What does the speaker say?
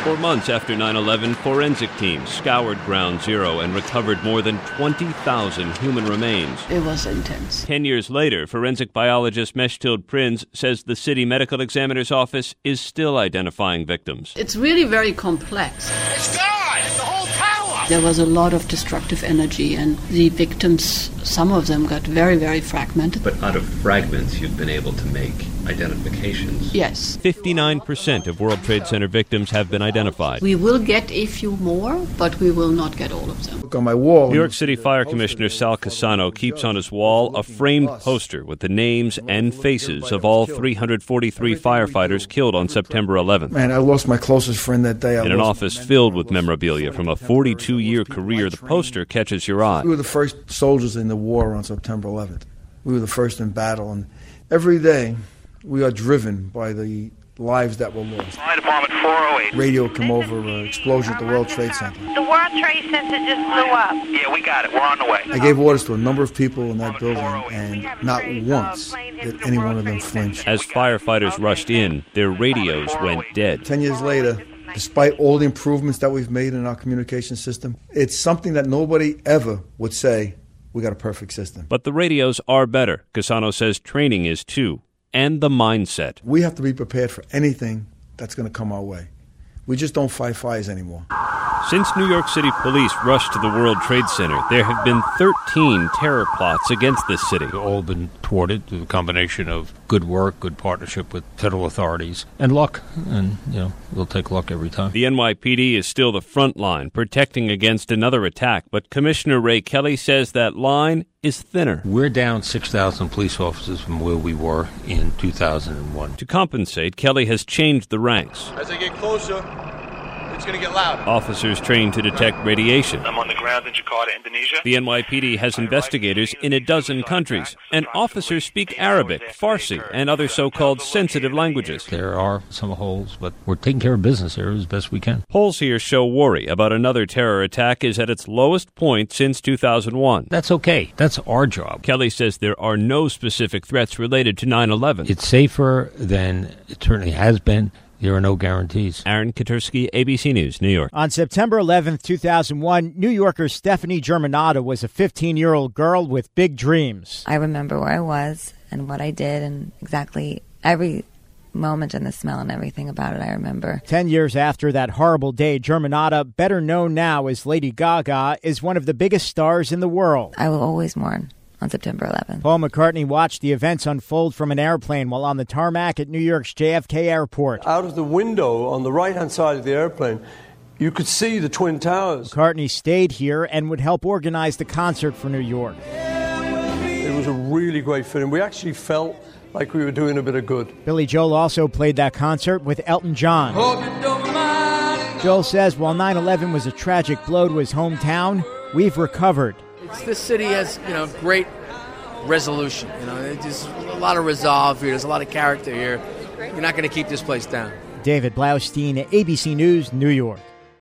For months after 9/11, forensic teams scoured Ground Zero and recovered more than 20,000 human remains. It was intense. 10 years later, forensic biologist Mechtild Prins says the city medical examiner's office is still identifying victims. It's really very complex. It's gone! The whole tower! There was a lot of destructive energy, and the victims, some of them got very, very fragmented. But out of fragments, you've been able to make identifications. Yes. 59% of World Trade Center victims have been identified. We will get a few more, but we will not get all of them. Look on my wall. New York City Fire Commissioner Sal Cassano keeps on his wall a framed poster with the names and faces of all 343 firefighters killed on September 11th. Man, I lost my closest friend that day. In an office filled with memorabilia from a 42-year career, the poster catches your eye. We were the first soldiers in the war on September 11th. We were the first in battle, and every day we are driven by the lives that were lost. Fire Department 408. Radio come over, explosion at the World Trade Center. The World Trade Center just blew up. Yeah, we got it. We're on the way. I gave orders to a number of people in that building, and not once did any one of them flinch. As firefighters rushed in, their radios went dead. 10 years later, despite all the improvements that we've made in our communication system, it's something that nobody ever would say, we got a perfect system. But the radios are better. Cassano says training is too. And the mindset. We have to be prepared for anything that's going to come our way. We just don't fight fires anymore. Since New York City police rushed to the World Trade Center, there have been 13 terror plots against this city. They've all been thwarted through a combination of good work, good partnership with federal authorities, and luck. And, we'll take luck every time. The NYPD is still the front line, protecting against another attack. But Commissioner Ray Kelly says that line is thinner. We're down 6,000 police officers from where we were in 2001. To compensate, Kelly has changed the ranks. As they get closer, it's going to get louder. Officers trained to detect radiation. I'm on the ground in Jakarta, Indonesia. The NYPD has investigators in a dozen countries, and officers speak Arabic, Farsi, and other so-called sensitive languages. There are some holes, but we're taking care of business here as best we can. Polls here show worry about another terror attack is at its lowest point since 2001. That's okay. That's our job. Kelly says there are no specific threats related to 9/11. It's safer than it certainly has been. There are no guarantees. Aaron Katursky, ABC News, New York. On September 11th, 2001, New Yorker Stephanie Germanotta was a 15-year-old girl with big dreams. I remember where I was and what I did and exactly every moment and the smell and everything about it I remember. 10 years after that horrible day, Germanotta, better known now as Lady Gaga, is one of the biggest stars in the world. I will always mourn on September 11th. Paul McCartney watched the events unfold from an airplane while on the tarmac at New York's JFK Airport. Out of the window on the right-hand side of the airplane, you could see the Twin Towers. McCartney stayed here and would help organize the concert for New York. It was a really great feeling. We actually felt like we were doing a bit of good. Billy Joel also played that concert with Elton John. Joel says while 9/11 was a tragic blow to his hometown, we've recovered. This city has, great resolution. There's a lot of resolve here. There's a lot of character here. You're not going to keep this place down. David Blaustein, ABC News, New York.